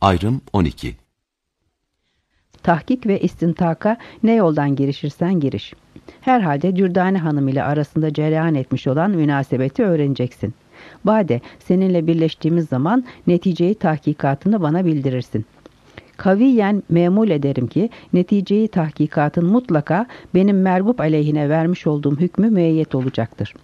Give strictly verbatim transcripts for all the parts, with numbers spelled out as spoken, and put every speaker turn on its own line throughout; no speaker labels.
Ayrım on iki.
Tahkik ve istintaka ne yoldan girişirsen giriş. Herhalde Dürdane Hanım ile arasında cereyan etmiş olan münasebeti öğreneceksin. Bade, seninle birleştiğimiz zaman neticeyi tahkikatını bana bildirirsin. Kaviyen memul ederim ki neticeyi tahkikatın mutlaka benim mergup aleyhine vermiş olduğum hükmü müeyyet olacaktır.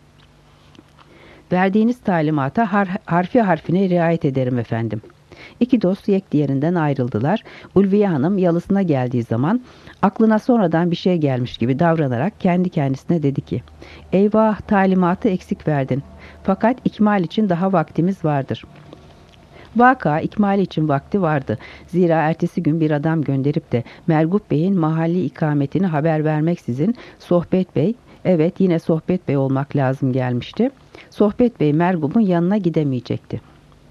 Verdiğiniz talimata har harfi harfine riayet ederim efendim. İki dost yek diğerinden ayrıldılar. Ulviye Hanım yalısına geldiği zaman aklına sonradan bir şey gelmiş gibi davranarak kendi kendisine dedi ki, eyvah, talimatı eksik verdin. Fakat ikmal için daha vaktimiz vardır. Vaka ikmali için vakti vardı. Zira ertesi gün bir adam gönderip de Mergup Bey'in mahalli ikametini haber vermeksizin Sohbet Bey, evet yine Sohbet Bey olmak lazım gelmişti. Sohbet Bey Mergup'un yanına gidemeyecekti.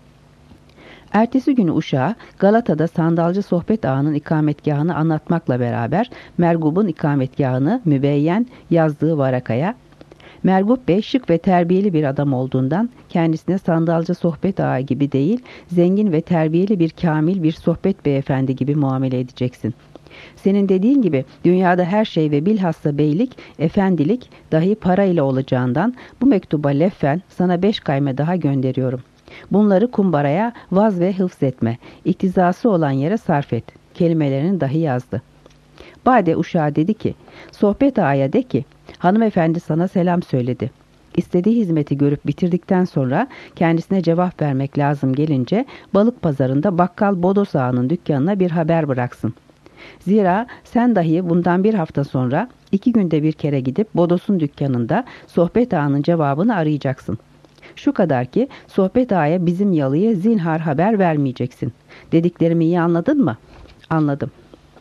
Ertesi günü uşağı Galata'da Sandalcı Sohbet Ağa'nın ikametgahını anlatmakla beraber Mergup'un ikametgahını mübeyyen yazdığı varakaya, Mergup Bey şık ve terbiyeli bir adam olduğundan kendisine Sandalcı Sohbet Ağa gibi değil, zengin ve terbiyeli bir kamil bir sohbet beyefendi gibi muamele edeceksin. Senin dediğin gibi dünyada her şey ve bilhassa beylik, efendilik dahi para ile olacağından bu mektuba leffen sana beş kayme daha gönderiyorum. Bunları kumbaraya vaz ve hıfz etme, iktizası olan yere sarf et. Kelimelerini dahi yazdı. Bade uşağı dedi ki, Sohbet Ağa'ya de ki, hanımefendi sana selam söyledi. İstediği hizmeti görüp bitirdikten sonra kendisine cevap vermek lazım gelince balık pazarında bakkal Bodos Ağa'nın dükkanına bir haber bıraksın. Zira sen dahi bundan bir hafta sonra iki günde bir kere gidip Bodos'un dükkanında Sohbet Ağa'nın cevabını arayacaksın. Şu kadar ki Sohbet Ağa'ya bizim yalıyı zinhar haber vermeyeceksin. Dediklerimi iyi anladın mı? Anladım.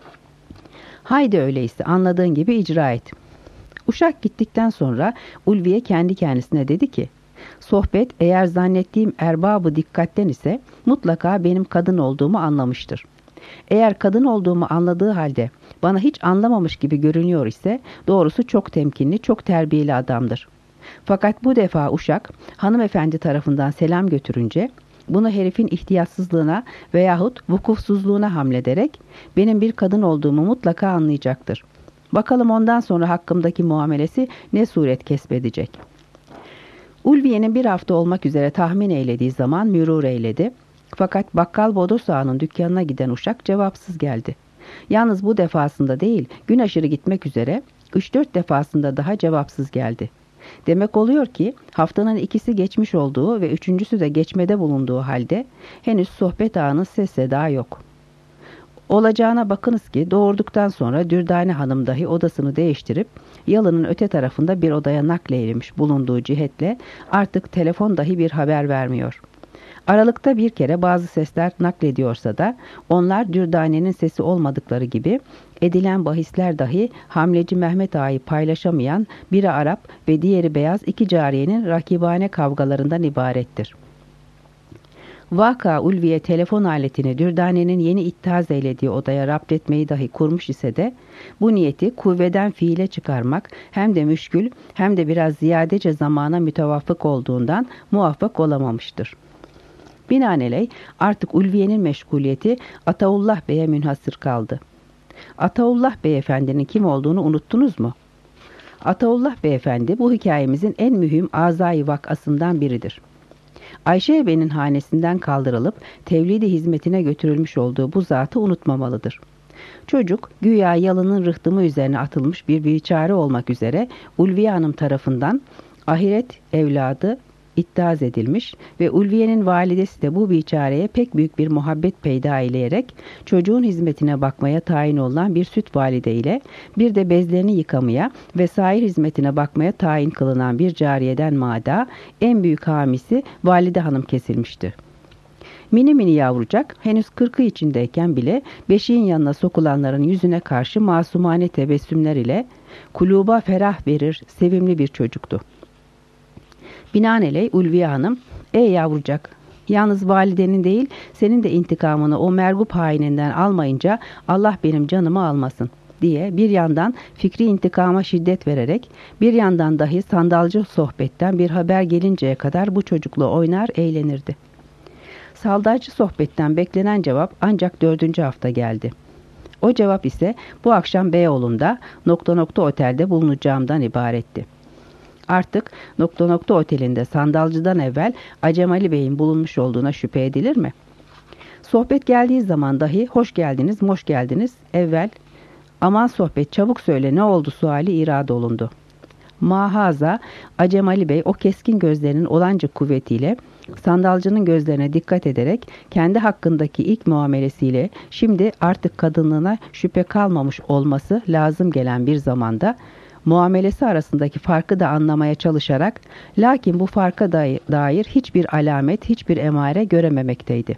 Haydi öyleyse anladığın gibi icra et. Uşak gittikten sonra Ulviye kendi kendisine dedi ki, sohbet eğer zannettiğim erbabı dikkatten ise mutlaka benim kadın olduğumu anlamıştır. Eğer kadın olduğumu anladığı halde bana hiç anlamamış gibi görünüyor ise doğrusu çok temkinli, çok terbiyeli adamdır. Fakat bu defa uşak hanımefendi tarafından selam götürünce bunu herifin ihtiyatsızlığına veyahut vukufsuzluğuna hamlederek benim bir kadın olduğumu mutlaka anlayacaktır. Bakalım ondan sonra hakkımdaki muamelesi ne suret kesbedecek. Ulviye'nin bir hafta olmak üzere tahmin eylediği zaman mürur eyledi. Fakat bakkal Bodos Ağa'nın dükkanına giden uşak cevapsız geldi. Yalnız bu defasında değil, gün aşırı gitmek üzere üç dört defasında daha cevapsız geldi. Demek oluyor ki haftanın ikisi geçmiş olduğu ve üçüncüsü de geçmede bulunduğu halde henüz Sohbet Ağa'nın ses seda yok. Olacağına bakınız ki doğurduktan sonra Dürdane Hanım dahi odasını değiştirip yalının öte tarafında bir odaya nakleyilmiş bulunduğu cihetle artık telefon dahi bir haber vermiyor. Aralıkta bir kere bazı sesler naklediyorsa da onlar Dürdane'nin sesi olmadıkları gibi edilen bahisler dahi Hamleci Mehmet Ağa'yı paylaşamayan biri Arap ve diğeri beyaz iki cariyenin rakibane kavgalarından ibarettir. Vaka Ulviye telefon aletini Dürdane'nin yeni ittihaz eylediği odaya rapt etmeyi dahi kurmuş ise de bu niyeti kuvveden fiile çıkarmak hem de müşkül hem de biraz ziyadece zamana mütevafık olduğundan muvaffak olamamıştır. Binaenaleyh artık Ulviye'nin meşguliyeti Ataullah Bey'e münhasır kaldı. Ataullah Beyefendinin kim olduğunu unuttunuz mu? Ataullah Beyefendi bu hikayemizin en mühim azai vakasından biridir. Ayşe Bey'in hanesinden kaldırılıp tevlid-i hizmetine götürülmüş olduğu bu zatı unutmamalıdır. Çocuk güya yalının rıhtımı üzerine atılmış bir biçare olmak üzere Ulviye Hanım tarafından ahiret evladı ittihaz edilmiş ve Ulviye'nin validesi de bu biçareye pek büyük bir muhabbet peyda eyleyerek çocuğun hizmetine bakmaya tayin olan bir süt valide ile bir de bezlerini yıkamaya ve sair hizmetine bakmaya tayin kılınan bir cariyeden mada en büyük hamisi valide hanım kesilmiştir. Mini mini yavrucak henüz kırkı içindeyken bile beşiğin yanına sokulanların yüzüne karşı masumane tebessümler ile kuluba ferah verir sevimli bir çocuktu. Binaenaleyh Ulviye Hanım, ey yavrucak, yalnız validenin değil senin de intikamını o mergup haininden almayınca Allah benim canımı almasın diye bir yandan fikri intikama şiddet vererek bir yandan dahi sandalcı sohbetten bir haber gelinceye kadar bu çocukla oynar eğlenirdi. Saldırcı sohbetten beklenen cevap ancak dördüncü hafta geldi. O cevap ise bu akşam Beyoğlu'nda nokta nokta otelde bulunacağımdan ibaretti. Artık nokta nokta otelinde sandalcıdan evvel Acem Ali Bey'in bulunmuş olduğuna şüphe edilir mi? Sohbet geldiği zaman dahi hoş geldiniz, moş geldiniz, evvel aman sohbet çabuk söyle ne oldu suali irade olundu. Mahaza Acem Ali Bey o keskin gözlerinin olanca kuvvetiyle sandalcının gözlerine dikkat ederek kendi hakkındaki ilk muamelesiyle şimdi artık kadınlığına şüphe kalmamış olması lazım gelen bir zamanda muamelesi arasındaki farkı da anlamaya çalışarak lakin bu farka dair hiçbir alamet, hiçbir emare görememekteydi.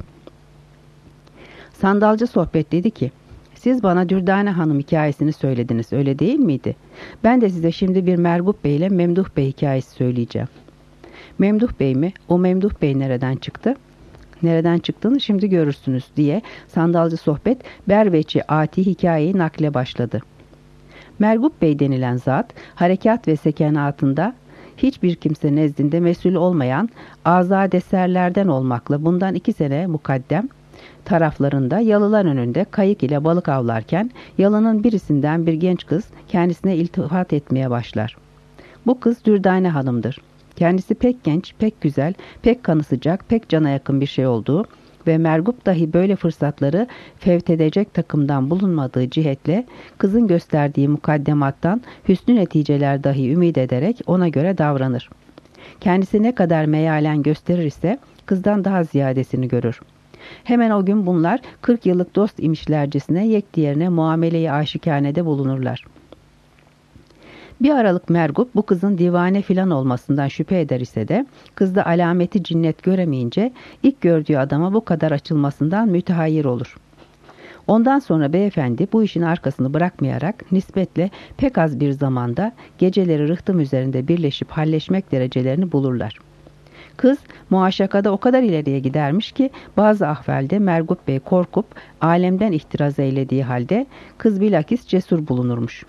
Sandalcı sohbet dedi ki, siz bana Dürdane Hanım hikayesini söylediniz, öyle değil miydi? Ben de size şimdi bir Mergup Bey ile Memduh Bey hikayesi söyleyeceğim. Memduh Bey mi? O Memduh Bey nereden çıktı? Nereden çıktığını şimdi görürsünüz diye sandalcı sohbet Berveçi Ati hikayeyi nakle başladı. Mergup Bey denilen zat, harekat ve sekenatında hiçbir kimse nezdinde mesul olmayan azadeserlerden olmakla bundan iki sene mukaddem taraflarında yalılar önünde kayık ile balık avlarken yalının birisinden bir genç kız kendisine iltifat etmeye başlar. Bu kız Dürdane Hanım'dır. Kendisi pek genç, pek güzel, pek kanı sıcak, pek cana yakın bir şey olduğu ve Mergup dahi böyle fırsatları fevt edecek takımdan bulunmadığı cihetle kızın gösterdiği mukaddemattan hüsnü neticeler dahi ümit ederek ona göre davranır. Kendisi ne kadar meyalen gösterir ise kızdan daha ziyadesini görür. Hemen o gün bunlar kırk yıllık dost imişlercesine yek diğerine muamele-i aşikanede bulunurlar. Bir aralık Mergup bu kızın divane filan olmasından şüphe eder ise de kızda alameti cinnet göremeyince ilk gördüğü adama bu kadar açılmasından mütehayyir olur. Ondan sonra beyefendi bu işin arkasını bırakmayarak nispetle pek az bir zamanda geceleri rıhtım üzerinde birleşip halleşmek derecelerini bulurlar. Kız muaşakada o kadar ileriye gidermiş ki bazı ahvalde Mergup Bey korkup alemden ihtiraz eylediği halde kız bilakis cesur bulunurmuş.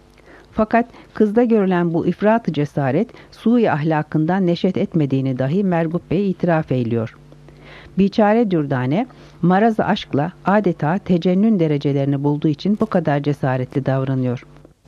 Fakat kızda görülen bu ifrat-ı cesaret sui ahlakından neşet etmediğini dahi Mergup Bey itiraf eyliyor. Biçare Dürdane maraz-ı aşkla adeta tecennün derecelerini bulduğu için bu kadar cesaretli davranıyor.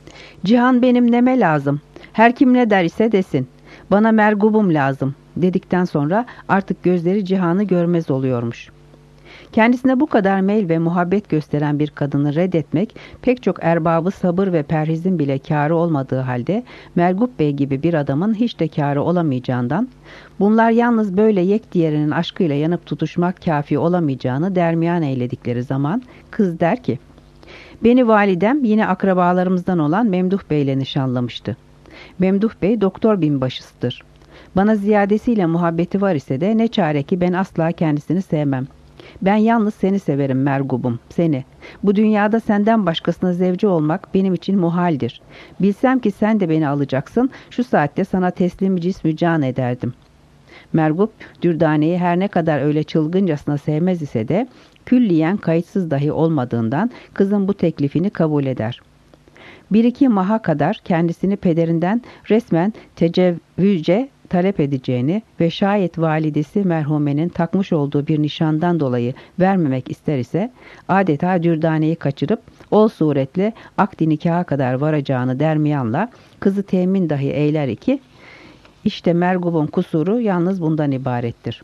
Cihan benim neme lazım, her kim ne der ise desin, bana Mergubum lazım dedikten sonra artık gözleri cihanı görmez oluyormuş. Kendisine bu kadar meyl ve muhabbet gösteren bir kadını reddetmek pek çok erbabı sabır ve perhizin bile kârı olmadığı halde Mergup Bey gibi bir adamın hiç de kârı olamayacağından bunlar yalnız böyle yek diğerinin aşkıyla yanıp tutuşmak kafi olamayacağını dermiyan eyledikleri zaman kız der ki beni validem yine akrabalarımızdan olan Memduh Bey ile nişanlamıştı. Memduh Bey doktor binbaşısıdır. Bana ziyadesiyle muhabbeti var ise de ne çare ki ben asla kendisini sevmem. Ben yalnız seni severim Mergubum, seni. Bu dünyada senden başkasına zevci olmak benim için muhaldir. Bilsem ki sen de beni alacaksın, şu saatte sana teslim cismü can ederdim. Mergup, Dürdane'yi her ne kadar öyle çılgıncasına sevmez ise de, külliyen kayıtsız dahi olmadığından kızın bu teklifini kabul eder. Bir iki maha kadar kendisini pederinden resmen tecevvüzce talep edeceğini ve şayet validesi merhumenin takmış olduğu bir nişandan dolayı vermemek ister ise adeta Dürdane'yi kaçırıp ol suretle akdi nikaha kadar varacağını dermiyanla kızı temin dahi eyler ki işte Mergub'un kusuru yalnız bundan ibarettir.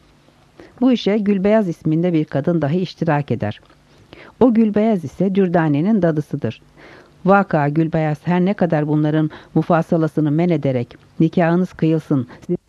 Bu işe Gülbeyaz isminde bir kadın dahi iştirak eder. O Gülbeyaz ise Dürdane'nin dadısıdır. Vaka Gülbeyaz her ne kadar bunların mufasalasını men ederek nikahınız kıyılsın,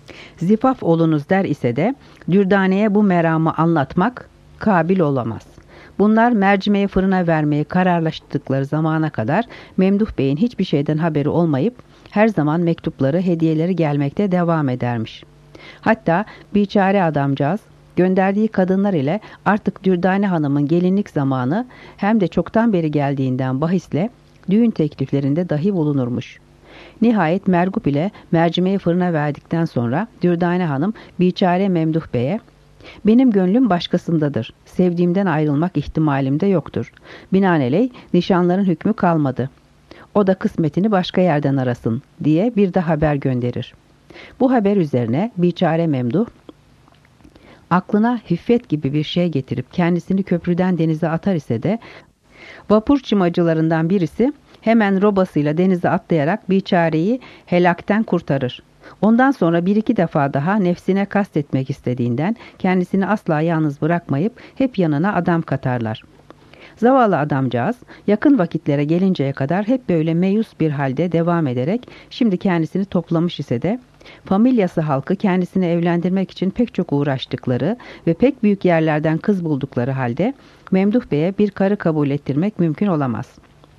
zifaf olunuz der ise de Dürdane'ye bu meramı anlatmak kabil olamaz. Bunlar mercimeği fırına vermeyi kararlaştırdıkları zamana kadar Memduh Bey'in hiçbir şeyden haberi olmayıp her zaman mektupları, hediyeleri gelmekte devam edermiş. Hatta biçare adamcağız gönderdiği kadınlar ile artık Dürdane Hanım'ın gelinlik zamanı hem de çoktan beri geldiğinden bahisle düğün tekliflerinde dahi bulunurmuş. Nihayet Mergup ile mercimeği fırına verdikten sonra Dürdane Hanım biçare Memduh Bey'e benim gönlüm başkasındadır. Sevdiğimden ayrılmak ihtimalim de yoktur. Binaenaleyh nişanların hükmü kalmadı. O da kısmetini başka yerden arasın diye bir de haber gönderir. Bu haber üzerine biçare Memduh Aklına hiffet gibi bir şey getirip kendisini köprüden denize atar ise de vapur çimacılarından birisi hemen robasıyla denize atlayarak biçareyi helakten kurtarır. Ondan sonra bir iki defa daha nefsine kastetmek istediğinden kendisini asla yalnız bırakmayıp hep yanına adam katarlar. Zavallı adamcağız yakın vakitlere gelinceye kadar hep böyle meyus bir halde devam ederek şimdi kendisini toplamış ise de familyası halkı kendisini evlendirmek için pek çok uğraştıkları ve pek büyük yerlerden kız buldukları halde Memduh Bey'e bir karı kabul ettirmek mümkün olamaz.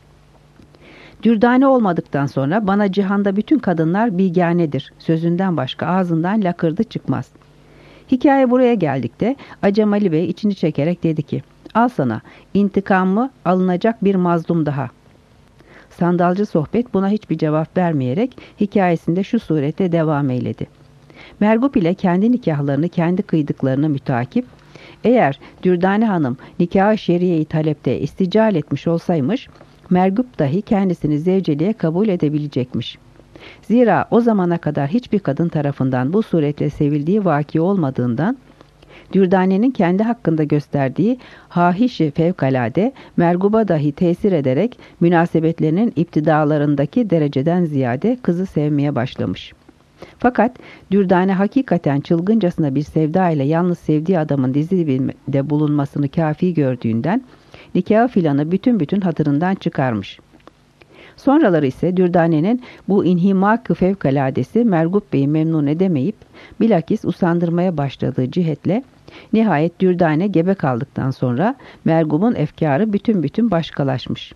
Dürdane olmadıktan sonra bana cihanda bütün kadınlar biganedir sözünden başka ağzından lakırdı çıkmaz. Hikaye buraya geldikte Acem Ali Bey içini çekerek dedi ki, al sana intikamı alınacak bir mazlum daha. Sandalcı sohbet buna hiçbir cevap vermeyerek hikayesinde şu surette devam eyledi. Mergup ile kendi nikahlarını kendi kıydıklarını mütakip, eğer Dürdane Hanım nikah-ı şeriye-i talepte istical etmiş olsaymış, Mergup dahi kendisini zevceliğe kabul edebilecekmiş. Zira o zamana kadar hiçbir kadın tarafından bu suretle sevildiği vaki olmadığından, Dürdane'nin kendi hakkında gösterdiği hahişi fevkalade Mergub'a dahi tesir ederek münasebetlerinin iptidalarındaki dereceden ziyade kızı sevmeye başlamış. Fakat Dürdane hakikaten çılgıncasına bir sevda ile yalnız sevdiği adamın dizide bulunmasını kafi gördüğünden nikah filanı bütün bütün hatırından çıkarmış. Sonraları ise Dürdane'nin bu inhimak-ı fevkaladesi Mergup Bey'i memnun edemeyip bilakis usandırmaya başladığı cihetle nihayet Dürdane gebe kaldıktan sonra Mergup'un efkarı bütün bütün başkalaşmış.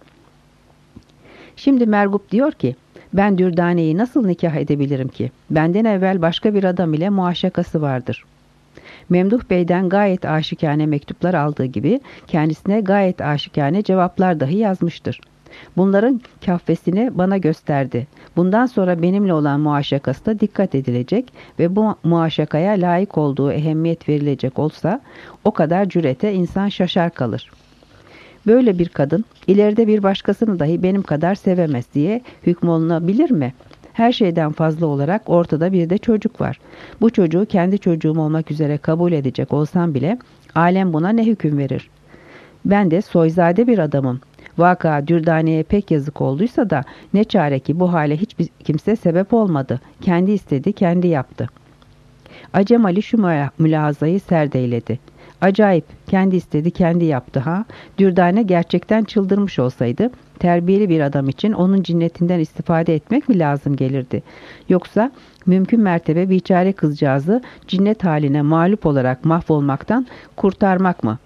Şimdi Mergup diyor ki, ben Dürdane'yi nasıl nikah edebilirim ki? Benden evvel başka bir adam ile muaşakası vardır. Memduh Bey'den gayet aşikane mektuplar aldığı gibi kendisine gayet aşikane cevaplar dahi yazmıştır. Bunların kahvesini bana gösterdi. Bundan sonra benimle olan muaşakasına dikkat edilecek ve bu muaşakaya layık olduğu ehemmiyet verilecek olsa o kadar cürete insan şaşar kalır. Böyle bir kadın ileride bir başkasını dahi benim kadar sevemez diye hükmolunabilir mi? Her şeyden fazla olarak ortada bir de çocuk var. Bu çocuğu kendi çocuğum olmak üzere kabul edecek olsam bile alem buna ne hüküm verir? Ben de soyzade bir adamım. Vaka Dürdane'ye pek yazık olduysa da ne çare ki bu hale hiçbir kimse sebep olmadı. Kendi istedi, kendi yaptı. Acem Ali şu mülazayı serdeyledi. Acayip, kendi istedi, kendi yaptı ha. Dürdane gerçekten çıldırmış olsaydı, terbiyeli bir adam için onun cinnetinden istifade etmek mi lazım gelirdi? Yoksa mümkün mertebe biçare kızcağızı cinnet haline mağlup olarak mahvolmaktan kurtarmak mı?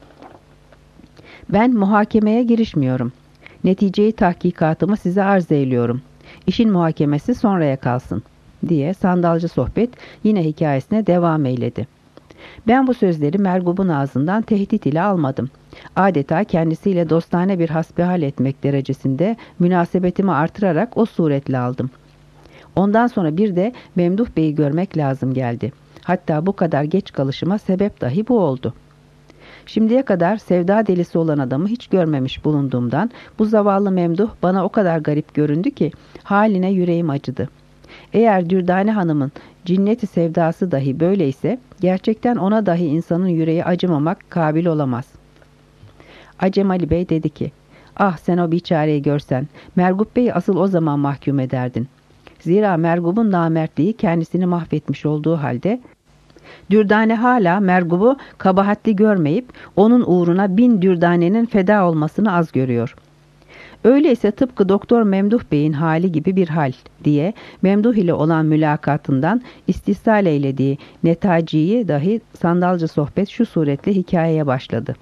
Ben muhakemeye girişmiyorum. Neticeyi tahkikatımı size arz eyliyorum. İşin muhakemesi sonraya kalsın, diye sandalcı sohbet yine hikayesine devam eyledi. Ben bu sözleri Mergup'un ağzından tehdit ile almadım. Adeta kendisiyle dostane bir hasbihal etmek derecesinde münasebetimi artırarak o suretle aldım. Ondan sonra bir de Memduh Bey'i görmek lazım geldi. Hatta bu kadar geç kalışıma sebep dahi bu oldu. Şimdiye kadar sevda delisi olan adamı hiç görmemiş bulunduğumdan bu zavallı Memduh bana o kadar garip göründü ki haline yüreğim acıdı. Eğer Dürdane Hanım'ın cinneti sevdası dahi böyleyse gerçekten ona dahi insanın yüreği acımamak kabil olamaz. Acem Ali Bey dedi ki, ah sen o biçareyi görsen Mergup Bey'i asıl o zaman mahkum ederdin. Zira Mergup'un namertliği kendisini mahvetmiş olduğu halde Dürdane hala Mergup'u kabahatli görmeyip onun uğruna bin Dürdane'nin feda olmasını az görüyor. Öyleyse tıpkı Doktor Memduh Bey'in hali gibi bir hal diye Memduh ile olan mülakatından istihsal eylediği Netaci'yi dahi sandalcı sohbet şu suretle hikayeye başladı.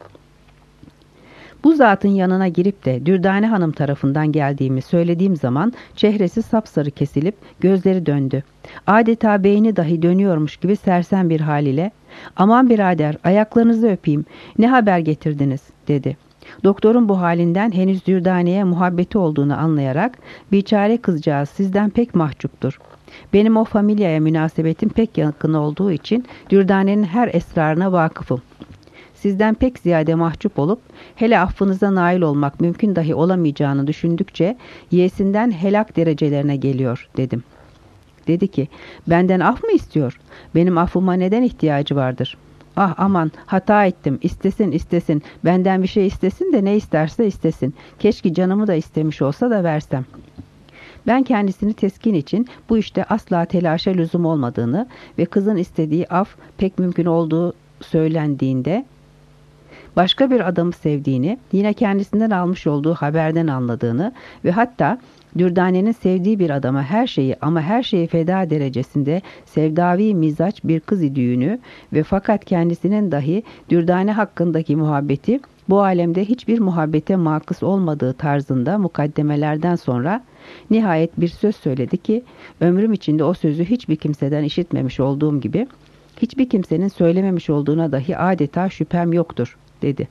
Bu zatın yanına girip de Dürdane Hanım tarafından geldiğimi söylediğim zaman çehresi sapsarı kesilip gözleri döndü. Adeta beyni dahi dönüyormuş gibi sersem bir hal ile "Aman birader, ayaklarınızı öpeyim, ne haber getirdiniz?" dedi. Doktorun bu halinden henüz Dürdane'ye muhabbeti olduğunu anlayarak "Biçare kızcağız sizden pek mahcuptur. Benim o familyaya münasebetim pek yakın olduğu için Dürdane'nin her esrarına vakıfım. Sizden pek ziyade mahcup olup hele affınıza nail olmak mümkün dahi olamayacağını düşündükçe yesinden helak derecelerine geliyor," dedim. Dedi ki, "Benden af mı istiyor? Benim affıma neden ihtiyacı vardır?" Ah aman, hata ettim, istesin istesin, benden bir şey istesin de ne isterse istesin. Keşke canımı da istemiş olsa da versem. Ben kendisini teskin için bu işte asla telaşa lüzum olmadığını ve kızın istediği af pek mümkün olduğu söylendiğinde başka bir adamı sevdiğini, yine kendisinden almış olduğu haberden anladığını ve hatta Dürdane'nin sevdiği bir adama her şeyi ama her şeyi feda derecesinde sevdavi mizaç bir kız idüğünü ve fakat kendisinin dahi Dürdane hakkındaki muhabbeti bu alemde hiçbir muhabbete makıs olmadığı tarzında mukaddemelerden sonra nihayet bir söz söyledi ki ömrüm içinde o sözü hiçbir kimseden işitmemiş olduğum gibi hiçbir kimsenin söylememiş olduğuna dahi adeta şüphem yoktur dedi.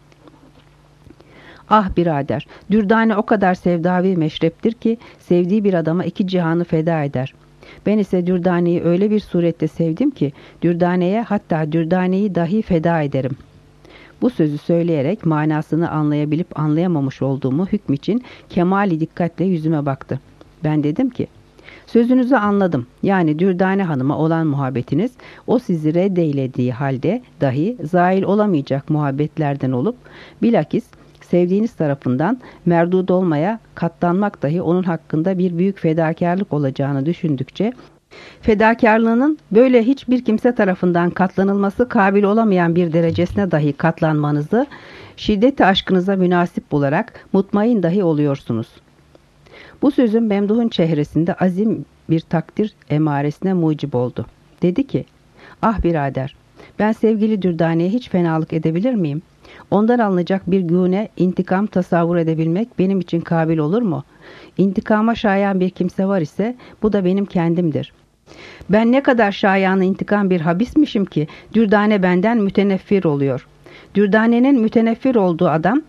Ah birader, Dürdane o kadar sevdavi meşreptir ki sevdiği bir adama iki cihanı feda eder. Ben ise Dürdane'yi öyle bir surette sevdim ki Dürdane'ye hatta Dürdane'yi dahi feda ederim. Bu sözü söyleyerek manasını anlayabilip anlayamamış olduğumu hükm için kemali dikkatle yüzüme baktı. Ben dedim ki, sözünüzü anladım. Yani Dürdane Hanım'a olan muhabbetiniz o sizi reddeylediği halde dahi zail olamayacak muhabbetlerden olup bilakis sevdiğiniz tarafından merdud olmaya katlanmak dahi onun hakkında bir büyük fedakarlık olacağını düşündükçe fedakarlığının böyle hiçbir kimse tarafından katlanılması kabil olamayan bir derecesine dahi katlanmanızı şiddeti aşkınıza münasip bularak mutmain dahi oluyorsunuz. Bu sözüm Memduh'un çehresinde azim bir takdir emaresine mucib oldu. Dedi ki, ah birader, ben sevgili Dürdane'ye hiç fenalık edebilir miyim? Ondan alınacak bir güne intikam tasavvur edebilmek benim için kabil olur mu? İntikama şayan bir kimse var ise bu da benim kendimdir. Ben ne kadar şayanı intikam bir habismişim ki Dürdane benden müteneffir oluyor. Dürdane'nin müteneffir olduğu adam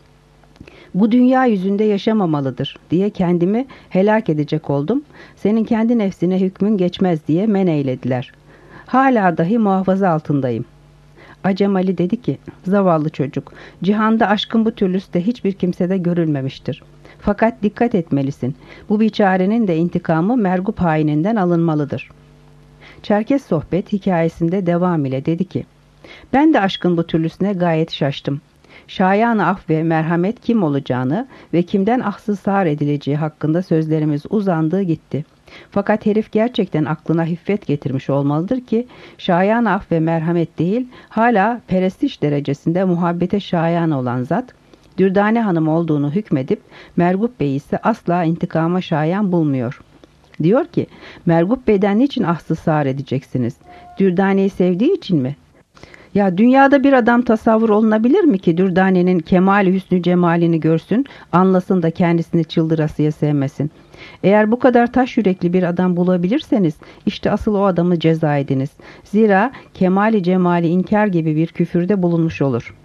bu dünya yüzünde yaşamamalıdır diye kendimi helak edecek oldum. Senin kendi nefsine hükmün geçmez diye men eylediler. Hala dahi muhafaza altındayım. Acem Ali dedi ki, zavallı çocuk, cihanda aşkın bu türlüsü de hiçbir kimsede görülmemiştir. Fakat dikkat etmelisin. Bu biçarenin de intikamı mergup haininden alınmalıdır. Çerkes sohbet hikayesinde devam ile dedi ki, ben de aşkın bu türlüsüne gayet şaştım. Şayan-ı af ve merhamet kim olacağını ve kimden ahsız sağır edileceği hakkında sözlerimiz uzandığı gitti. Fakat herif gerçekten aklına hiffet getirmiş olmalıdır ki şayan af ve merhamet değil hala perestiş derecesinde muhabbete şayan olan zat Dürdane Hanım olduğunu hükmedip Mergup Bey ise asla intikama şayan bulmuyor. Diyor ki Mergup Bey'den niçin ahsız sağır edeceksiniz? Dürdane'yi sevdiği için mi? Ya dünyada bir adam tasavvur olunabilir mi ki Dürdane'nin kemali hüsnü cemalini görsün, anlasın da kendisini çıldırasıya sevmesin? Eğer bu kadar taş yürekli bir adam bulabilirseniz işte asıl o adamı ceza ediniz. Zira kemali cemali inkar gibi bir küfürde bulunmuş olur.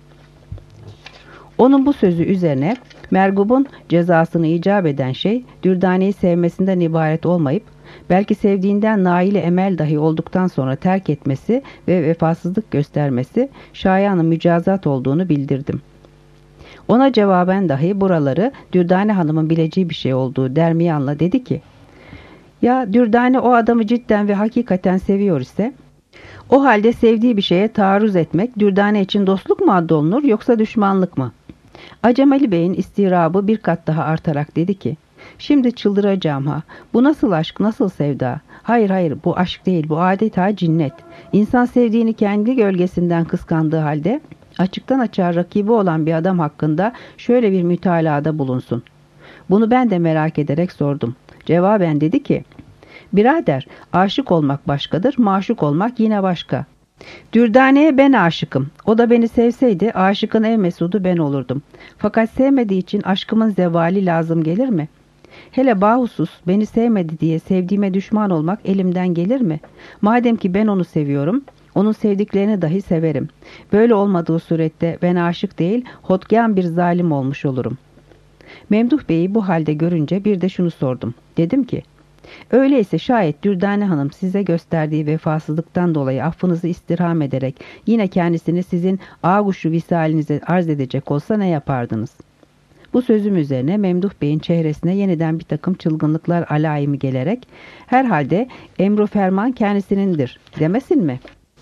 Onun bu sözü üzerine Mergub'un cezasını icap eden şey Dürdane'yi sevmesinden ibaret olmayıp belki sevdiğinden naili emel dahi olduktan sonra terk etmesi ve vefasızlık göstermesi şayanı mücazat olduğunu bildirdim. Ona cevaben dahi buraları Dürdane Hanım'ın bileceği bir şey olduğu dermiyanla dedi ki, ya Dürdane o adamı cidden ve hakikaten seviyor ise, o halde sevdiği bir şeye taarruz etmek Dürdane için dostluk mu addolunur yoksa düşmanlık mı? Acem Ali Bey'in istirabı bir kat daha artarak dedi ki, şimdi çıldıracağım ha, bu nasıl aşk, nasıl sevda? Hayır hayır, bu aşk değil, bu adeta cinnet. İnsan sevdiğini kendi gölgesinden kıskandığı halde açıktan açığa rakibi olan bir adam hakkında şöyle bir mütalaada bulunsun. Bunu ben de merak ederek sordum. Cevaben dedi ki, birader, aşık olmak başkadır, maşuk olmak yine başka. Dürdane'ye ben aşıkım. O da beni sevseydi aşıkın en mesudu ben olurdum. Fakat sevmediği için aşkımın zevali lazım gelir mi? Hele bahusus beni sevmedi diye sevdiğime düşman olmak elimden gelir mi? Madem ki ben onu seviyorum, onun sevdiklerini dahi severim. Böyle olmadığı surette ben aşık değil, hodgân bir zalim olmuş olurum. Memduh Bey'i bu halde görünce bir de şunu sordum. Dedim ki, öyleyse şayet Dürdane Hanım size gösterdiği vefasızlıktan dolayı affınızı istirham ederek yine kendisini sizin ağuşu visalinize arz edecek olsa ne yapardınız? Bu sözüm üzerine Memduh Bey'in çehresine yeniden bir takım çılgınlıklar alayimi gelerek herhalde emru ferman kendisinindir demesin mi?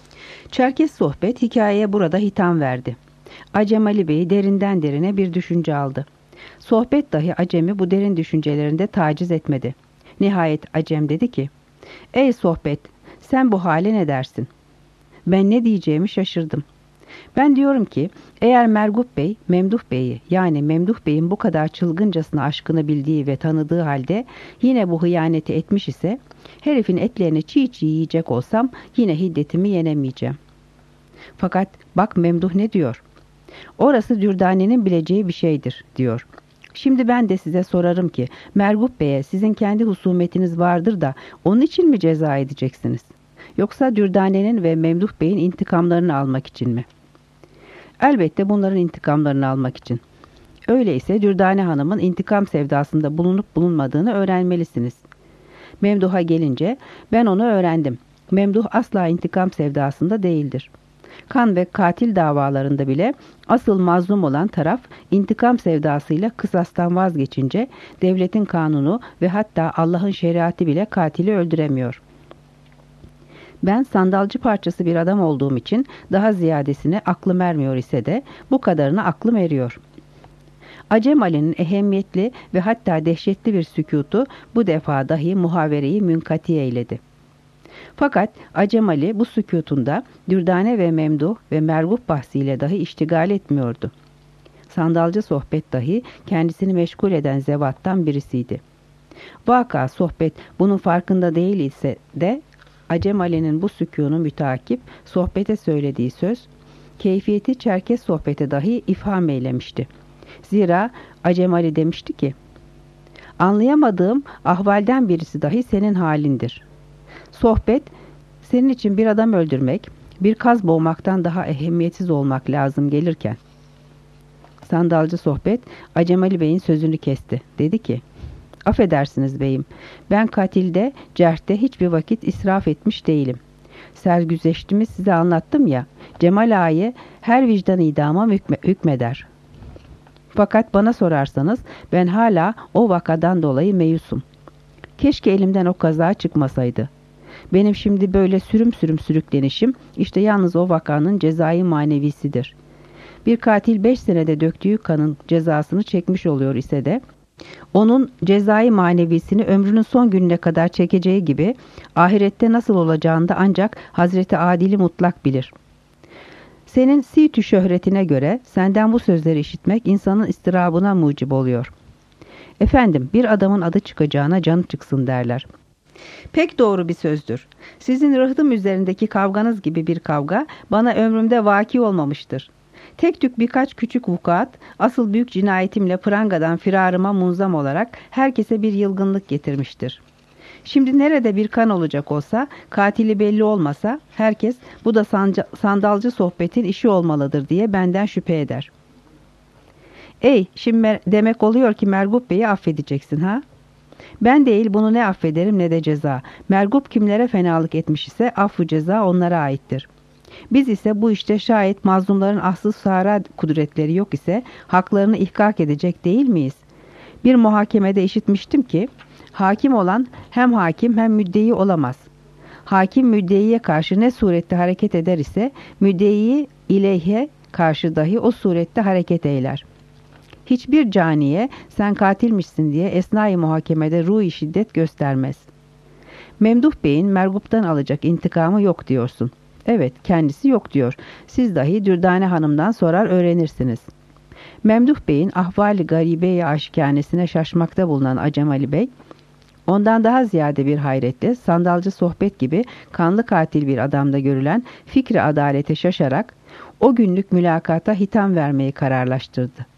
Çerkes sohbet hikayeye burada hitam verdi. Acem Ali Bey'i derinden derine bir düşünce aldı. Sohbet dahi Acem'i bu derin düşüncelerinde taciz etmedi. Nihayet Acem dedi ki, ''Ey sohbet, sen bu hale ne dersin?'' Ben ne diyeceğimi şaşırdım. Ben diyorum ki, eğer Mergup Bey, Memduh Bey'i yani Memduh Bey'in bu kadar çılgıncasına aşkını bildiği ve tanıdığı halde yine bu hıyaneti etmiş ise, herifin etlerini çiğ çiğ yiyecek olsam yine hiddetimi yenemeyeceğim. Fakat bak Memduh ne diyor? Orası Dürdane'nin bileceği bir şeydir, diyor. Şimdi ben de size sorarım ki, Mergup Bey'e sizin kendi husumetiniz vardır da onun için mi ceza edeceksiniz? Yoksa Dürdane'nin ve Memduh Bey'in intikamlarını almak için mi? Elbette bunların intikamlarını almak için. Öyleyse Dürdane Hanım'ın intikam sevdasında bulunup bulunmadığını öğrenmelisiniz. Memduh'a gelince ben onu öğrendim. Memduh asla intikam sevdasında değildir. Kan ve katil davalarında bile asıl mazlum olan taraf intikam sevdasıyla kısastan vazgeçince devletin kanunu ve hatta Allah'ın şeriatı bile katili öldüremiyor. Ben sandalcı parçası bir adam olduğum için daha ziyadesine aklım ermiyor ise de bu kadarına aklım eriyor. Acem Ali'nin ehemmiyetli ve hatta dehşetli bir sükutu bu defa dahi muhavereyi münkati eyledi. Fakat Acem Ali bu sükutunda Dürdane ve Memduh ve Mergup bahsiyle dahi iştigal etmiyordu. Sandalcı sohbet dahi kendisini meşgul eden zevattan birisiydi. Vaka sohbet bunun farkında değil ise de Acem Ali'nin bu sükûnu mütakip sohbete söylediği söz, keyfiyeti Çerkes sohbete dahi ifham eylemişti. Zira Acem Ali demişti ki, anlayamadığım ahvalden birisi dahi senin halindir. Sohbet, senin için bir adam öldürmek, bir kaz boğmaktan daha ehemmiyetsiz olmak lazım gelirken. Sandalcı sohbet, Acem Ali Bey'in sözünü kesti. Dedi ki, affedersiniz beyim, ben katilde, cerhte hiçbir vakit israf etmiş değilim. Sergüzeştimi size anlattım ya, Cemal Ağa'yı her vicdan idama hükme, hükmeder. Fakat bana sorarsanız ben hala o vakadan dolayı meyusum. Keşke elimden o kaza çıkmasaydı. Benim şimdi böyle sürüm sürüm sürüklenişim işte yalnız o vakanın cezai manevisidir. Bir katil beş senede döktüğü kanın cezasını çekmiş oluyor ise de onun cezai manevisini ömrünün son gününe kadar çekeceği gibi ahirette nasıl olacağını da ancak Hazreti Adil-i Mutlak bilir. Senin sitü şöhretine göre senden bu sözleri işitmek insanın istirabına mucib oluyor. Efendim, bir adamın adı çıkacağına canı çıksın derler. Pek doğru bir sözdür. Sizin rıhtım üzerindeki kavganız gibi bir kavga bana ömrümde vaki olmamıştır. Tek tük birkaç küçük vukuat, asıl büyük cinayetimle prangadan firarıma munzam olarak herkese bir yılgınlık getirmiştir. Şimdi nerede bir kan olacak olsa, katili belli olmasa, herkes bu da sanca, sandalcı sohbetin işi olmalıdır diye benden şüphe eder. Ey, şimdi demek oluyor ki Mergup Bey'i affedeceksin ha? Ben değil bunu ne affederim ne de ceza. Mergup kimlere fenalık etmiş ise affı ceza onlara aittir. Biz ise bu işte şayet mazlumların aslı sara kudretleri yok ise haklarını ihkak edecek değil miyiz? Bir muhakemede işitmiştim ki hakim olan hem hakim hem müddei olamaz. Hakim müddeiye karşı ne surette hareket eder ise müddei ileyhe karşı dahi o surette hareket eyler. Hiçbir caniye sen katilmişsin diye esnai muhakemede ruh-i şiddet göstermez. Memduh Bey'in Mergup'tan alacak intikamı yok diyorsun. Evet, kendisi yok diyor. Siz dahi Dürdane Hanım'dan sorar öğrenirsiniz. Memduh Bey'in ahvali garibe-i aşikanesine şaşmakta bulunan Acem Ali Bey, ondan daha ziyade bir hayretle sandalcı sohbet gibi kanlı katil bir adamda görülen fikri adalete şaşarak o günlük mülakata hitam vermeyi kararlaştırdı.